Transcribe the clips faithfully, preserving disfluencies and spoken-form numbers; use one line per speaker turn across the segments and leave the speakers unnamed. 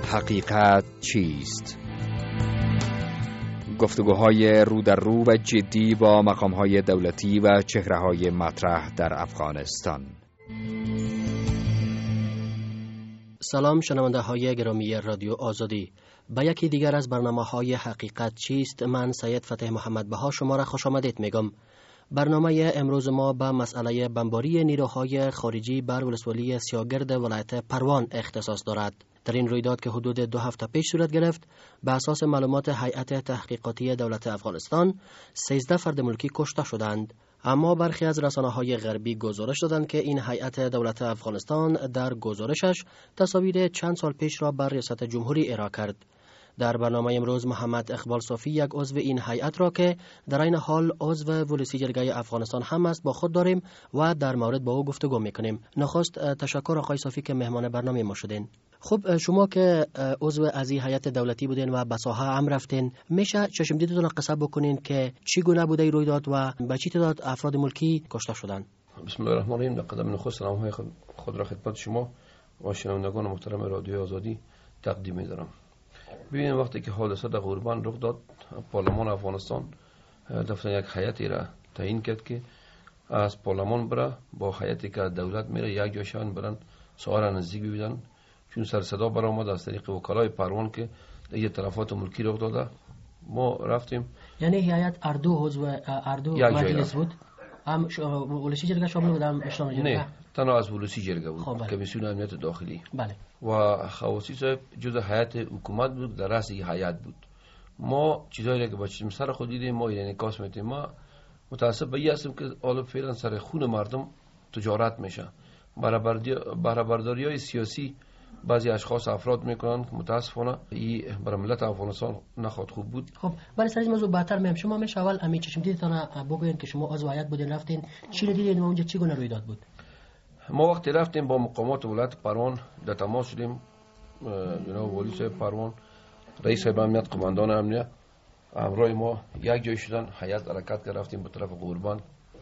حقیقت چیست؟ گفتگوهای رو در رو و جدی با مقامهای دولتی و چهره‌های مطرح در افغانستان.
سلام شنونده های گرامی رادیو آزادی، به یکی دیگر از برنامه‌های حقیقت چیست. من سید فتح محمد بها شما را خوش آمدید میگم. برنامه امروز ما به مسئله بمباری نیروهای خارجی بر ولسوالی سیاگرد ولایت پروان اختصاص دارد. در این رویداد که حدود دو هفته پیش صورت گرفت، به اساس معلومات هیئت تحقیقاتی دولت افغانستان سیزده فرد ملکی کشته شدند. اما برخی از رسانه‌های غربی گزارش دادند که این هیئت دولت افغانستان در گزارشش تصاویر چند سال پیش را بر ریاست جمهوری ارائه کرد. در برنامه امروز محمد اقبال صافی، یک عضو این هیئت را که در این حال عضو ولسی جرگه افغانستان هم است، با خود داریم و در مورد با او گفتگو میکنیم. نخست تشکر آقای صافی که مهمان برنامه ما شدین. خب شما که عضو از این هیئت دولتی بودین و به ساحه هم رفتین، میشه چشم دیدتون قصه بکنین که چی گونه بوده این رویداد و به چی تعداد افراد ملکی کشته شدند؟
بسم الله الرحمن الرحیم. قدم نخست سلام‌های خود را خدمت شما و شنوندگان محترم رادیو آزادی تقدیم می‌دارم. ببینید، وقتی که حادثه در قربان رخ داد، پارلمان افغانستان دفتر یک هیئتی را تعیین کرد که از پارلمان بره با هیئتی که دولت میره یک جایشان برن سوار نزدیک ببینن، چون سر صدا برآمد از طریق وکلای پروان که دیگه تلفات ملکی رخ داده. ما رفتیم،
یعنی هیئت اردو عضو اردو مجلس بود، هم ولسی جرگه شامل بود، هم اشتان جرگه؟
نه، تنها از ولسی جرگه بود، کمیسیون امنیت داخلی.
بله.
و خواصی صاحب جزء هیئت حکومت بود، در رأس هیئت بود. ما چیزایی که با چشم سر خود دیدیم، ما یعنی کاس میتیم. ما متاسف به این هستیم که حالا فعلا سر خون مردم تجارت میشه. برابرداری های سیاسی بعضی اشخاص افراد میکنن که متاسفانه این برای ملت افغانستان نخواد خوب بود.
خب ولی سر این موضوع بهتر میم، شما میشه اول امی چشم دیدتان بگوین که شما عضو هیئت بودین، رفتین چی دیدین و اونجا چی گونه رویداد بود؟
ما وقتی رفتیم با مقامات ولایت پروان در تماس شدیم. جناب والی صاحب پروان، رئیس صاحب امنیت، قماندان امنیت همراه ما یک جای شدن، هیئت حرکت کرد، رفتیم به طرف قربان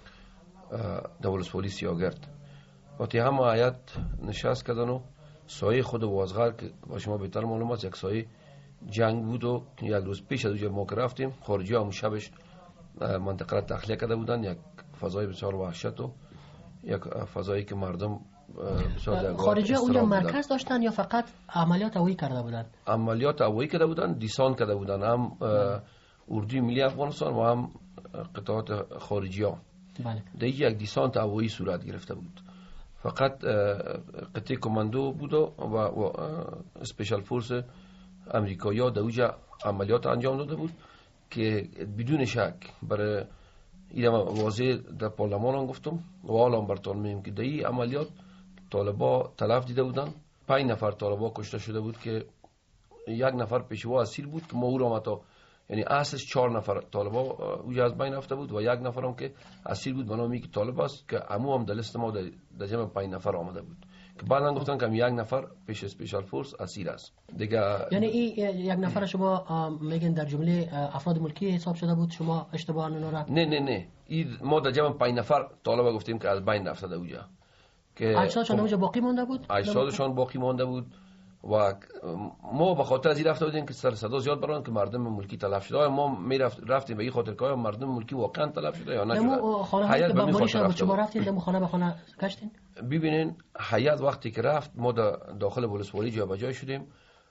در ولسوالی سیاگرد. وقتی هم هیئت نشست کردن و سایه خود وازغر که با شما بهتر معلوم است یک سایه جنگ بود و یک روز پیش از اونجا ما که رفتیم، خارجی ها شبش منطقه را تخلیه کرده بودن، یک فضای بسیار وحشت و یک فضایی که مردم بسیار
خارجی اونجا مرکز داشتن یا فقط عملیات هوایی کرده بودن؟
عملیات هوایی کرده بودن، دیسان کرده بودن، هم اردوی ملی افغانستان و هم قطعات خارجی ها.
بله.
دیگه یک دیسانت هوایی صورت گرفته بود. فقط قطعه کماندو بود و, و اسپیشال فورس امریکایی ها در اونجا عملیات انجام داده بود که بدون شک برای این واضح در پارلمان هم گفتم و حالا هم براتون میگم که در این عملیات طالبا تلف دیده بودن. پنج نفر طالبا کشته شده بود که یک نفر پیشوا اسیر بود که ما او را متا، یعنی اصلش چهار نفر طالبا اونجا از بین رفته بود و یک نفر هم که اسیر بود به نام که طالب است که عمو هم در لیست ما در جمع پنج نفر آمده بود که بعداً گفتن که یک نفر پیش اسپیشال فورس اسیر است دیگه.
یعنی این یک نفر شما میگن در جمله افراد ملکی حساب شده بود، شما اشتباه نرا؟
نه نه نه، این ما در جمع پنج نفر طالبا گفتیم که از بین رفته اونجا، که
اجسادشان اونجا باقی مونده بود،
اجسادشان باقی مونده بود و ما به خاطر از این رفته بودیم که سر صدا زیاد بران که مردم ملکی تلف شده. ما می رفتیم به این خاطر که مردم ملکی واقعا تلف شده یا نشده.
دمو خانه که بمباری شد شما رفتین دمو خانه به خانه گشتین؟
ببینین، هیئت وقتی که رفت ما داخل ولسوالی جابجا شدیم.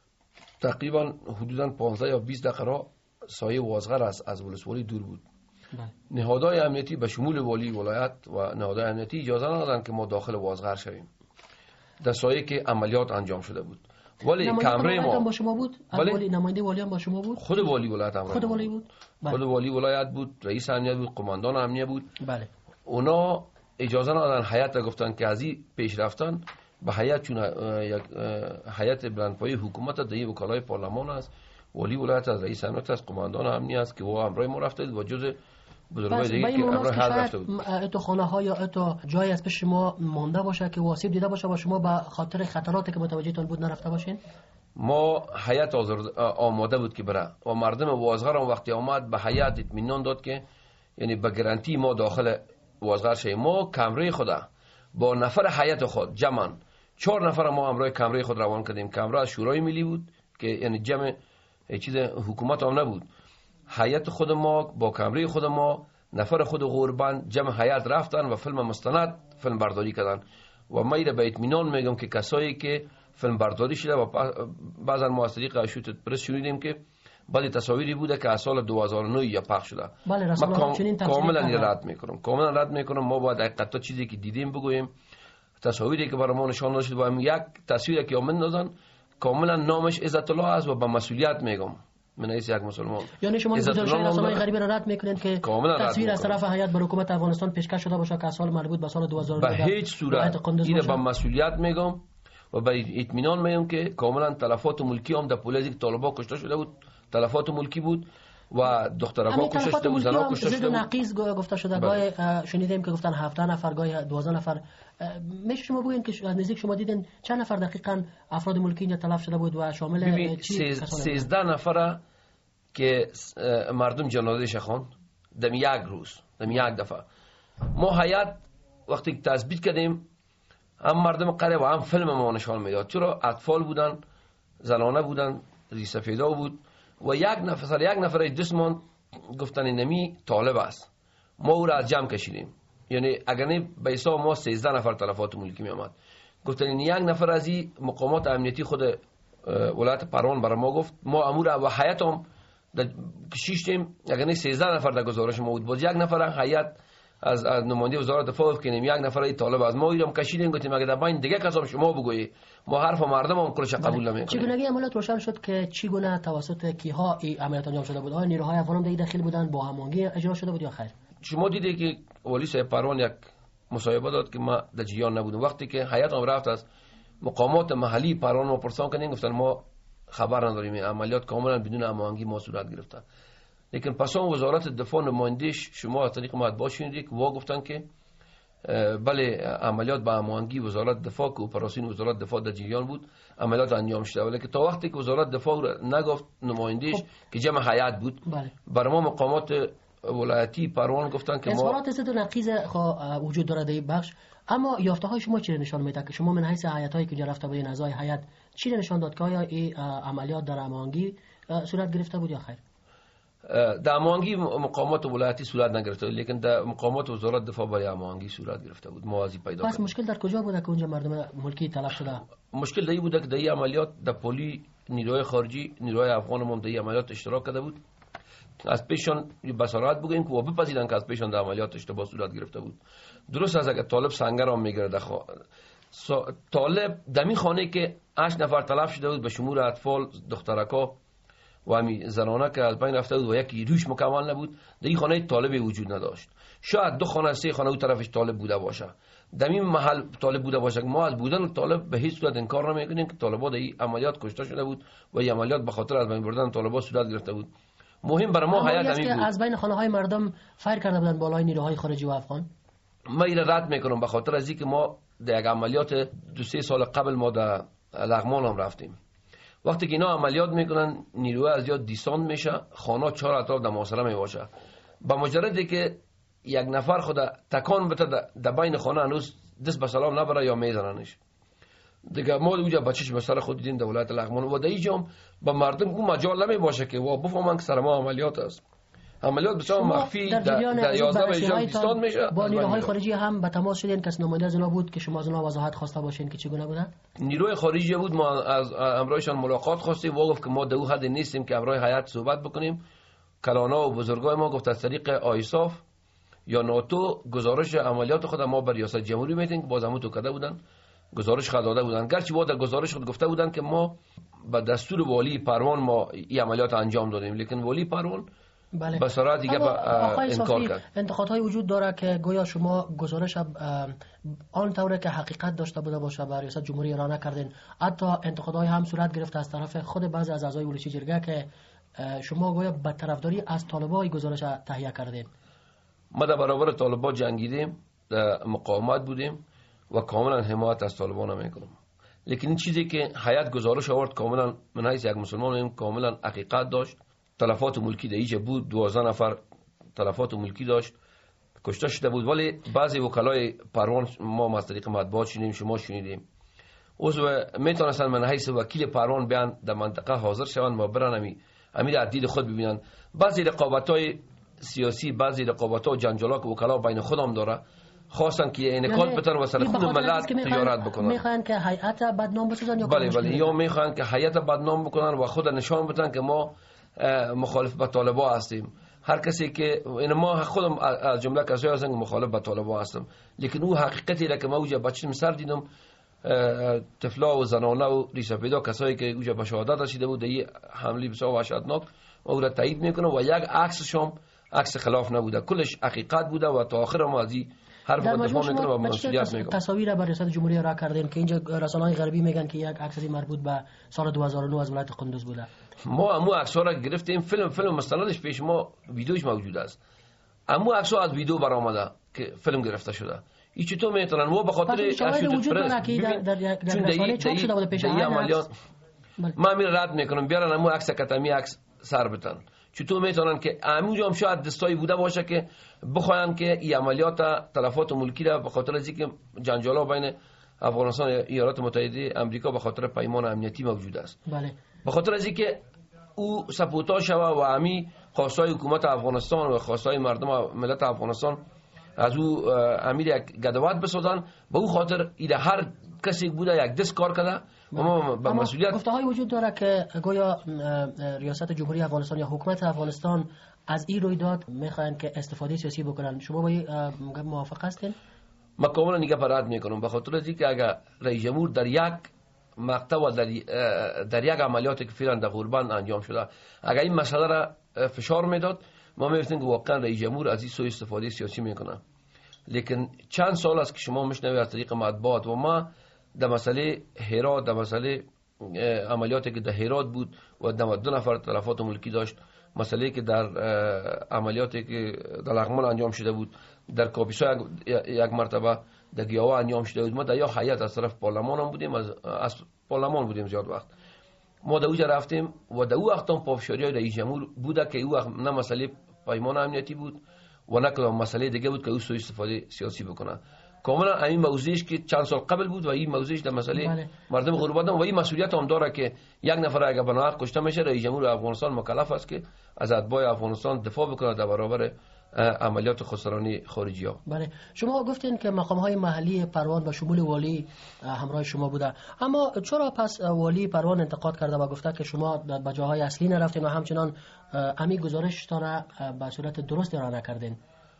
تقریبا حدودا پانزده یا بیست دقیقه را سایه وازغر است از ولسوالی دور بود. نهادهای امنیتی به شمول والی ولایت و نهادهای امنیتی اجازه ندادن که ما داخل وازغر شویم در سایه که عملیات انجام شده بود. ولی کمره ما
با شما بود؟ ولی نماینده والی هم با شما بود؟
خود والی ولایت هم
خود والی بود.
بله. خود والی ولایت بود، رئیس امنیت بود، قماندان امنیت بود.
بله.
اونا اجازه ندادن هیئت را، گفتن که از این پیش رفتن به هیئت، چون یک هیئت بلندپایه حکومت در این وکلای پارلمان است، والی ولایت از رئیس امنیت است، قماندان امنیت است که و همراه ما رفته و جزء بزرگای دیگه که همراه هر رفته بود.
اتو خانه ها یا اتو جایی از پیش شما مونده باشه که واسیب دیده باشه و شما به خاطر خطراتی که متوجهتون بود نرفته باشین؟
ما هیئت آماده بود که بره و مردم وازغر هم وقتی آمد به هیئت اطمینان داد که یعنی به گارانتی ما داخل وازغر شیم. ما کمره خود با نفر هیئت خود جمعاً چهار نفر ما همراه کمره خود روان کردیم. کمره از شورای ملی بود که یعنی جمع چیز حکومت هم نبود، هیئت خود ما با کمره خود ما نفر خود غوربند جمع هیئت رفتن و فیلم مستند فیلم برداری کردن و ما ایره به اطمینان میگم که کسایی که فیلم برداری شده و بعضا ما از طریق اشوت پرس شنیدیم که بعضی تصاویری بوده که از سال دو هزار و نه یا پخش شده.
بله
ما کام... کاملا رد میکنم کاملا رد میکنم ما باید حقیقتا چیزی که دیدیم بگوییم. تصاویری که برای ما نشان داده شده و هم یک تصویری که اندازن کاملا نامش عزت الله است و با مسئولیت میگم من ایست یک مسلمان.
یعنی شما گزارش رسانه‌های غریبی را رد میکنید که تصویر از طرف هیئت بر حکومت افغانستان پیشکش شده باشه که سال مربوط به سال دو هزار و نه
به هیچ صورت این با مسئولیت میگم و با اطمینان میگم که کاملا تلفات ملکی هم در پولیس که طالبا کشته شده بود تلفات ملکی بود و دخترها کشته شده بود زنا کشته شده بود.
نقیض گفته شده گاهی شنیدیم که گفتن هفده نفر گاهی دوازده نفر. میشه شما بگین که نزدیک شما دیدین چند نفر دقیقاً افراد ملکی اینجا تلف شده بود و شامل چی
سیزده نفر که مردم جنازه‌اش خواند دم یک روز دم یک دفعه. ما هیئت وقتی تثبیت کردیم هم مردم قریب و هم فیلم ما نشان میداد چرا اطفال بودن زنانه بودن ریسفیدا بود و یک نفر یک نفر دستمان گفتن نمی طالب است. ما او را از جمع کشیدیم یعنی اگر نه به حساب ما سیزده نفر تلفات ملکی می آمد. گفتن یک نفر از این مقامات امنیتی خود ولایت پروان برای ما گفت ما امور و هیئت هم کشیدیم اگر نه سیزده نفر در گزارش ما بود باز یک نفر هیئت از از نماینده وزارت دفاع گفت که یک نفر ای طالب از ما ایرم کشیدیم گفتیم اگه در بین دیگه کسا شما بگویی ما حرف مردم هم کلش قبول نمیکنیم.
چگونگی عملیات روشن شد که چگونه توسط کیها این عملیات انجام شده بود؟ آیا نیروهای افغان هم داخل بودن با هماهنگی اجرا شده بود یا خیر؟
شما دیدید که والی صاحب پروان یک مصاحبه داد که ما در جریان نبودیم. وقتی که هیئت هم رفت از مقامات محلی پروان ما پرسان کردیم گفتن ما خبر نداریم عملیات کاملا بدون هماهنگی ما صورت گرفتن. لیکن پس اون وزارت دفاع نماینده‌اش شما از طریق مطبوعات شنیدید که وا گفتن که بله عملیات با هماهنگی وزارت دفاع که اپراسیون وزارت دفاع در جریان بود عملیات انجام شده ولی که تا وقتی که وزارت دفاع نگفت نماینده‌اش خب. که جمع هیئت بود بله. برای ما مقامات ولایتی پروان گفتن که ما
اظهارات ضد و نقیض وجود داره در این بخش. اما یافته های شما چی نشان میده که شما من حیث هیئت‌هایی که رفته بودین اعضای هیئت چی نشان داد که آیا این عملیات در هماهنگی صورت گرفته بود یا خیر؟
در هماهنگی مقامات ولایتی صورت نگرفته لیکن در مقامات وزارت دفاع برای هماهنگی صورت گرفته بود. موازی پیدا
پس مشکل در کجا بوده که اونجا مردم ملکی تلف شده؟
مشکل در این بوده که در این عملیات در پلی نیروهای خارجی نیروهای افغان هم در این عملیات اشتراک کرده بود. از پیشان بصارت بگوییم که و بپذیرن که از پیشان در عملیات اشتباه صورت گرفته بود. درست است اگر طالب سنگر هم میگیره در خوا... طالب دمی خانه که هشت نفر تلف شده بود به شمول اطفال دخترکا و همی زنانه که از بین رفته بود و یکی روش مکمل نبود در این خانه طالبی وجود نداشت. شاید دو خانه سه خانه اون طرفش طالب بوده باشه در این محل طالب بوده باشه. ما از بودن طالب به هیچ صورت انکار نمیکنیم که طالبات در این عملیات کشته شده بود و این عملیات به خاطر از بین بردن طالبات صورت گرفته بود. مهم برای ما حیات همین بود
از بین خانه های مردم فایر کرده بودن بالای نیروهای خارجی و افغان.
ما این رد میکنم به خاطر از اینکه ما در یک عملیات دو سه سال قبل ما در لغمان هم رفتیم. وقتی که اینا عملیات میکنن نیروی از یاد دیساند میشه خانه چهار اطراف در محاصره میباشه با مجردی که یک نفر خود تکان بده در بین خانه هنوز دست به سلام نبره یا میزننش دیگه. ما اونجا بچش به سر خود دیدیم در ولایت لغمان و در اینجا با مردم اون مجال نمی باشه که وا بفهمن که سر ما عملیات است. عملیات بسیار مخفی در در یازده ایجاد دیساند میشه.
با نیروهای خارجی هم به تماس شدین کس نماینده از اونا بود که شما از اونا وضاحت خواسته باشین که چگونه بودن؟
نیروی خارجی بود ما از امرایشان ملاقات خواستیم و گفت که ما در حد نیستیم که امرای هیئت صحبت بکنیم. کلانا و بزرگای ما گفت از طریق آیساف یا ناتو گزارش عملیات خود ما بر ریاست جمهوری میدیم که باز همون تو کده بودن گزارش خود داده بودن. گرچه با در گزارش خود گفته بودن که ما با دستور والی پروان ما این عملیات انجام دادیم لیکن والی پروان
بله.
بسارا دیگه با انکار کرد.
انتقادهای وجود داره که گویا شما گزارش آن طوره که حقیقت داشته بوده باشه به ریاست جمهوری ارائه نکردین. حتی انتقادهای هم صورت گرفته از طرف خود بعضی از اعضای ولشی جرگه که شما گویا به طرفداری از طالبای گزارش تهیه کردین.
ما در برابر طالبان جنگیدیم، در مقاومت بودیم و کاملا حمایت از طالبان میکنم. لیکن این چیزی که هیئت گزارش آورد کاملا من حیث یک مسلمان کاملا حقیقت داشت. تلفات ملکی در اینجا بود، دوازده نفر تلفات ملکی داشت، کشته شده بود. ولی بعضی وکلای پروان ما از طریق مطبوعات شنیدیم، شما شنیدیم عضو میتونستن من حیث وکیل پروان بیان در منطقه حاضر شوند و برن امی امیر عدید خود ببینن. بعضی رقابت‌های سیاسی، بعضی رقابت‌ها و جنجال‌ها که وکلا بین خودم داره خواستن که انعکاس بتن و سر خود ملت تجارت بکنن.
میخوان که هیئت بدنام بسازن یا
بله بله یا میخوان که هیئت بدنام بکنن و خود نشان بدن که ما مخالف با طالبان هستیم. هر کسی که این ما خودم از جمله کسایی هستم که مخالف با طالبان هستم، لیکن او حقیقتی را که ما اوجا بچم سر دیدم، طفلا و زنانه و ریشه پیدا کسایی که اوجا به شهادت رسیده بود این حمله بسیار وحشتناک او را تایید میکنه و یک عکسشون عکس خلاف نبوده، کلش حقیقت بوده و تا آخر ما از این حرف رو دفاع میکنه و مسئولیت میکنه.
تصاویر بر ریاست جمهوری را کردین که اینجا رسانه‌های غربی میگن که یک عکسی مربوط به سال دو هزار و نه از ولایت قندوز بوده.
ما امو عکس‌ها را گرفتیم، فیلم فیلم مستندش پیش ما ویدیوش موجود است. امو عکس‌ها از ویدیو برآمده که فیلم گرفته شده. این چطور میتونن ما به خاطر
شواهد وجود داره که در در یک رسانه چاپ شده بود پیش عملیات.
ما می رد میکنم بیارن امو عکس کتمی عکس سر بتن. چطور میتونن که همونجا هم شاید دستایی بوده باشه که بخواین که این عملیات تلفات ملکی را به خاطر از اینکه جنجالا بین افغانستان و ایالات متحده آمریکا به خاطر پیمان امنیتی موجود است.
بله.
به خاطر از اینکه او سپوتا شوه و همی خواستای حکومت افغانستان و خواستای مردم ملت افغانستان از او امیر یک گدوات بسازن، به او خاطر ایده هر کسی بوده یک دست کار کرده و ما به مسئولیت.
گفته های وجود داره که گویا ریاست جمهوری افغانستان یا حکومت افغانستان از این رویداد میخواین که استفاده سیاسی بکنن. شما با این موافق هستین؟
ما کاملا دیگه رد میکنم، به خاطر از اینکه اگر رئیس جمهور در یک مقطع و در, در یک عملیاتی که فعلا در غربان انجام شده اگر این مسئله را فشار میداد، ما می‌گفتیم که واقعا رئیس جمهور از این سوء استفاده سیاسی میکنه. لیکن چند سال است که شما میشنوید از طریق مطبوعات و ما در مسئله هرات، در مسئله عملیاتی که در هرات بود و نود و دو نفر تلفات ملکی داشت، مسئله که در عملیاتی که در لغمان انجام شده بود، در کاپیسا یک مرتبه در گیاوا انجام شده بود، ما در یا هیئت از طرف پارلمان هم بودیم، از, از پارلمان بودیم زیاد وقت ما در اوجا رفتیم و در او وقت هم پافشاری های رئیس جمهور بوده که او وقت نه مسئله پیمان امنیتی بود و نه کدام مسئله دیگه بود که او سوء استفاده سیاسی بکنه. کاملا این موضوعش که چند سال قبل بود و این موضوعش در مسئله بله. مردم غربت و این مسئولیت هم داره که یک نفر اگر به ناحق کشته میشه رئیس جمهور افغانستان مکلف است که از اتباع افغانستان دفاع بکنه در برابر عملیات خسرانی خارجی ها.
بله. شما گفتین که مقام های محلی پروان به شمول والی همراه شما بوده، اما چرا پس والی پروان انتقاد کرده و گفته که شما به جاهای اصلی نرفتین و همچنان امی گزارشتان به صورت درست را نکردین؟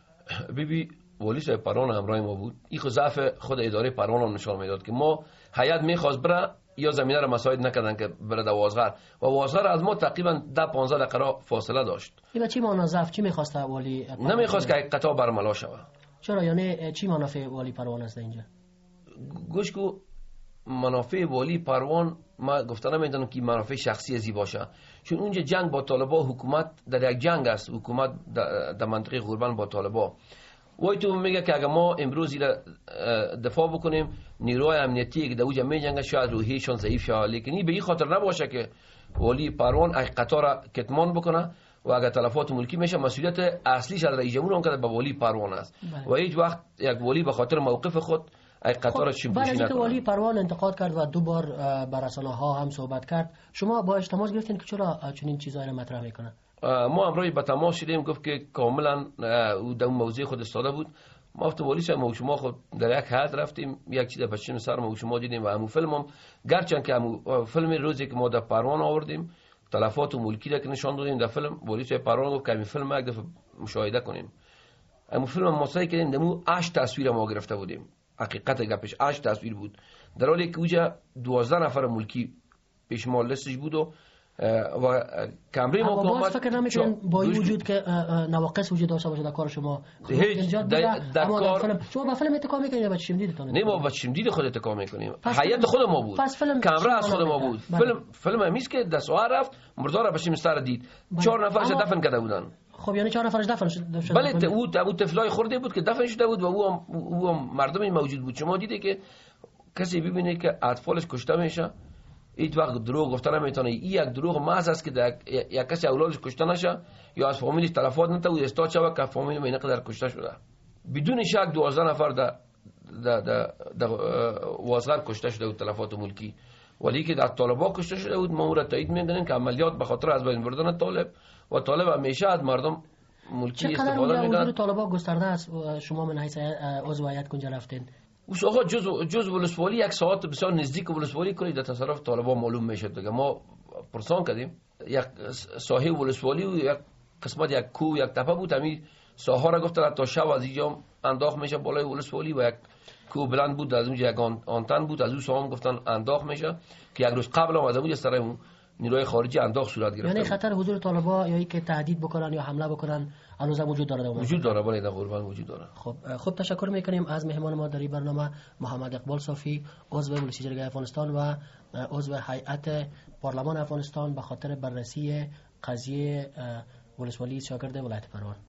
بیبی والی صاحب پروان همراه ما بود. این خود ضعف خود اداره پروان هم نشان میداد که ما هیئت میخواست بره یا زمینه را مساعد نکردن که بره در وازغر و وازغر از ما تقریبا ده پانزده دقیقه فاصله داشت.
این چی معنی ضعف چی میخواست والی؟
نمیخواست که قطار برملا شود.
چرا یعنی چی منافع والی پروان است اینجا؟
گوش کو منافع والی پروان ما گفتن نمیدونم که منافع شخصی ازی باشه، چون اونجا جنگ با طالبان حکومت در یک جنگ است، حکومت در منطقه غربان با طالبان. وای تو میگه که اگر ما امروز را دفاع بکنیم نیروهای امنیتی که در اونجا میجنگن شاید روحیشون ضعیف شه، لیکن این به این خاطر نباشه که والی پروان قطار را کتمان بکنه و اگر تلفات ملکی میشه مسئولیت اصلیش از رئیس جمهور اون که به والی پروان است و هیچ وقت یک والی به خاطر موقف خود ای قطار چی پوشی نکنه.
بعد والی پروان انتقاد کرد و دو بار بر رسانه‌ها هم صحبت کرد، شما با تماس گرفتین که چرا چنین چیزایی را مطرح میکنه؟
ما امروز با تماس شدیم، گفت که کاملا او در موضوع خود استاده بود. ما گفتم والی صاحب ما شما خود در یک حد رفتیم یک چیز پشم سر ما شما دیدیم و همو فیلمم گرچند که همو فیلم روزی که ما در پروان آوردیم تلفات و ملکی را که نشان دادیم در فیلم، والی صاحب پروان گفت که این فیلم یک دفعه مشاهده کنیم. همو فیلم ما سعی کردیم دمو هشت تصویر ما گرفته بودیم، حقیقت گپش هشت تصویر بود، در حالی که اوجا دوازده نفر ملکی پیش ما لستش بود و و کمری ما
باز فکر نمی‌کنم با این وجود که نواقص وجود داشته باشه در کار شما
ایجاد در, در کار
فیلم. شما با فیلم اتکا میکنید یا با چیم دیدتون؟
نه ما با چیم دید خود اتکا میکنیم، هیئت خود ما بود، کمره از خود ما بود. فیلم فیلم همیست که دست آور رفت مردار بشیم سر دید چهار نفرش دفن کرده بودن.
خب یعنی چهار نفرش دفن شده؟
بله او او طفلای خورده بود که دفن شده بود و او هم او هم مردمی موجود بود. شما دیدی که کسی ببینه که اطفالش کشته میشه هیچ وقت دروغ گفتن نمیتونه. این یک دروغ محض است که یک کسی اولادش کشته نشه یا از فامیلش تلفات نته و استاد شود که فامیل من اینقدر کشته شده. بدون شک دوازده نفر در در در وازغر کشته شده بود تلفات ملکی، ولی که در طالبا کشته شده بود. ما او را تایید می‌دونیم که عملیات به خاطر از بین بردن طالب و طالب همیشه از مردم ملکی استفاده می‌کنه.
حضور طالبا گسترده است؟ شما من حیث عضو هیئت کنجا رفتین؟
اوش آقا جزء جزء ولسوالی یک ساعت بسیار نزدیک ولسوالی کنید در تصرف طالبا معلوم میشه دیگه. ما پرسان کردیم یک ساحه ولسوالی و یک قسمت یک کو یک تپه بود، همین ساحه را گفتن تا شب از اینجا انداخت میشه بالای ولسوالی و یک کو بلند بود از اونجا یک آنتن بود از اون ساحه گفتن انداخت میشه که یک روز قبل هم از اونجا سر نیروی خارجی انداخت صورت گرفته.
یعنی خطر حضور طالبا یا اینکه تهدید بکنن یا حمله بکنن هنوز وجود داره؟
وجود داره، بله در قربان وجود داره.
خب خب تشکر میکنیم از مهمان ما در این برنامه محمد اقبال صافی، عضو مجلس جرگه افغانستان و عضو هیئت پارلمان افغانستان به خاطر بررسی قضیه ولسوالی شاگرد ولایت پروان.